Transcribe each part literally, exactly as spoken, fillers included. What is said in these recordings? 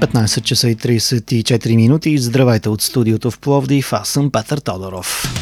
петнайсет часа и трийсет и четири минути. Здравейте от студиото в Пловдив. Аз съм Петър Тодоров.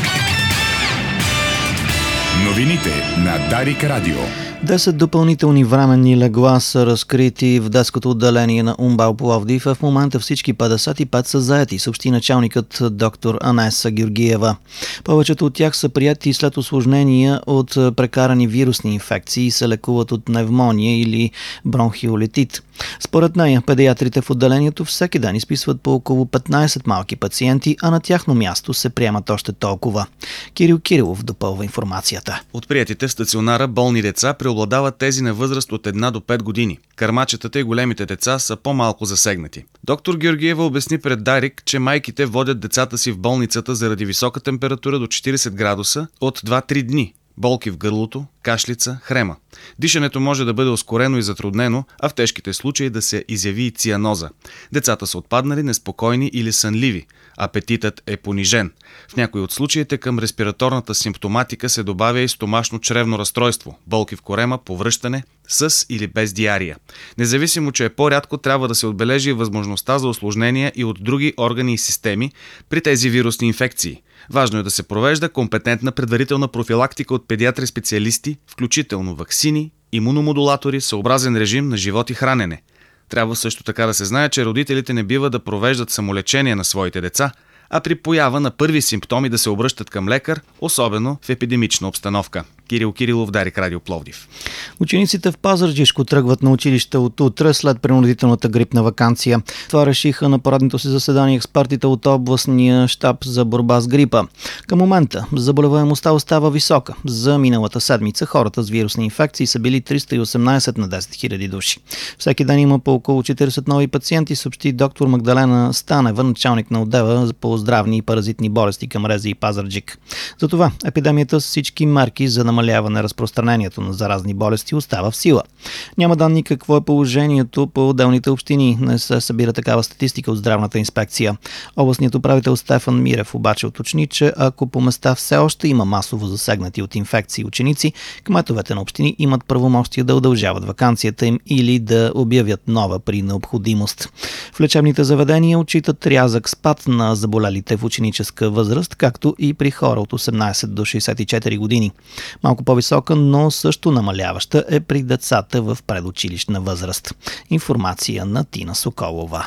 Новините на Дарик Радио. Десет допълнителни временни легла са разкрити в детското отделение на УМБАЛ Пловдив. В момента всички петдесет и пет са заети, съобщи началникът доктор Анеса Георгиева. Повечето от тях са приети след усложнения от прекарани вирусни инфекции и се лекуват от пневмония или бронхиолитит. Според нея, педиатрите в отделението всеки ден изписват по около петнайсет малки пациенти, а на тяхно място се приемат още толкова. Кирил Кирилов допълва информацията. От приетите в стационара болни деца преобладават тези на възраст от една до пет години. Кърмачетата и големите деца са по-малко засегнати. Доктор Георгиева обясни пред Дарик, че майките водят децата си в болницата заради висока температура до четирийсет градуса от два-три дни. Болки в гърлото, кашлица, хрема. Дишането може да бъде ускорено и затруднено, а в тежките случаи да се изяви и цианоза. Децата са отпаднали, неспокойни или сънливи. Апетитът е понижен. В някои от случаите към респираторната симптоматика се добавя и стомашно-чревно разстройство, болки в корема, повръщане, с или без диария. Независимо, че е по-рядко, трябва да се отбележи възможността за усложнения и от други органи и системи при тези вирусни инфекции. Важно е да се провежда компетентна предварителна профилактика от педиатри-специалисти, включително ваксини, имуномодулатори, съобразен режим на живот и хранене. Трябва също така да се знае, че родителите не бива да провеждат самолечение на своите деца, а при поява на първи симптоми да се обръщат към лекар, особено в епидемична обстановка. Кирил Кирилов, Дарик Радио, Пловдив. Учениците в Пазарджишко тръгват на училище от утре след принудителната грипна ваканция. Това решиха на поредното си заседание експертите от областния щаб за борба с грипа. Към момента заболеваемостта остава висока. За миналата седмица хората с вирусни инфекции са били триста и осемнайсет на десет хиляди души. Всеки ден има по около четирийсет нови пациенти, съобщи доктор Магдалена Станева, началник на отдела по здравни и паразитни болести към РЗИ и Пазарджик. Затова епидемията с всички мерки за намаляване разпространението на заразни болести остава в сила. Няма данни какво е положението по отделните общини. Не се събира такава статистика от здравната инспекция. Областният управител Стефан Мирев обаче уточни, че ако по места все още има масово засегнати от инфекции ученици, кметовете на общини имат правомощия да удължават ваканцията им или да обявят нова при необходимост. В лечебните заведения отчитат рязък спад на заболелите в ученическа възраст, както и при хора от осемнайсет до шейсет и четири години. Малко по-висока, но също намаляваща е при децата в предучилищна възраст. Информация на Тина Соколова.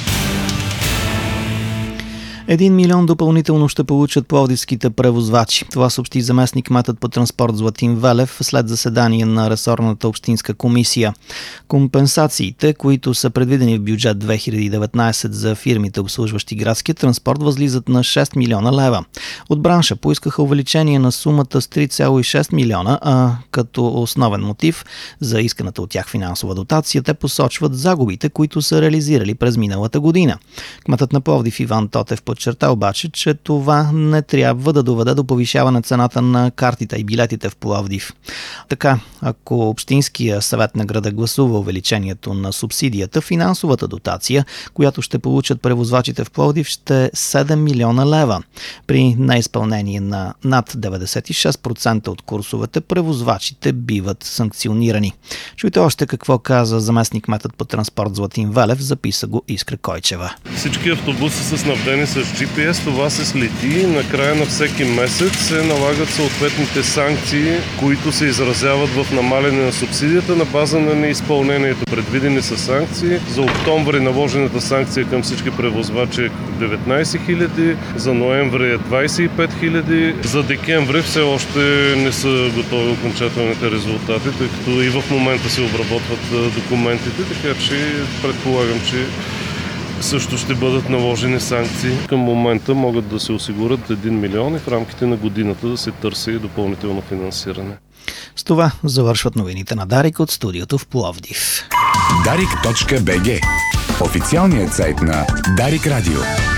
Един милион допълнително ще получат пловдивските превозвачи. Това съобщи заместник-кметът по транспорт Златин Велев след заседание на ресорната общинска комисия. Компенсациите, които са предвидени в бюджет две хиляди и деветнайсет за фирмите, обслужващи градския транспорт, възлизат на шест милиона лева. От бранша поискаха увеличение на сумата с три цяло и шест милиона, а като основен мотив за исканата от тях финансова дотация те посочват загубите, които са реализирали през миналата година. Кметът на Пловдив Иван Тотев подчерта обаче, че това не трябва да доведе до повишаване цената на картите и билетите в Пловдив. Така, ако Общинския съвет на града гласува увеличението на субсидията, финансовата дотация, която ще получат превозвачите в Пловдив, ще е седем милиона лева. При неизпълнение на над деветдесет и шест процента от курсовете, превозвачите биват санкционирани. Чуйте още какво каза заместник-кметът по транспорт Златин Велев, записа го Искра Койчева. Всички автобуси са снабдени с джи пи ес, това се следи и накрая на всеки месец се налагат съответните санкции, които се изразяват в намаляне на субсидията на база на неизпълнението. Предвидени са санкции. За октомври наложената санкция към всички превозвачи е деветнайсет хиляди, за ноември е двайсет и пет хиляди, за декември все още не са готови окончателните резултати, тъй като и в момента се обработват документите, така че предполагам, че също ще бъдат наложени санкции. Към момента могат да се осигурят един милион и в рамките на годината да се търси допълнително финансиране. С това завършват новините на Дарик от студиото в Пловдив. Дарик точка би джи. Официалният сайт на Дарик Радио.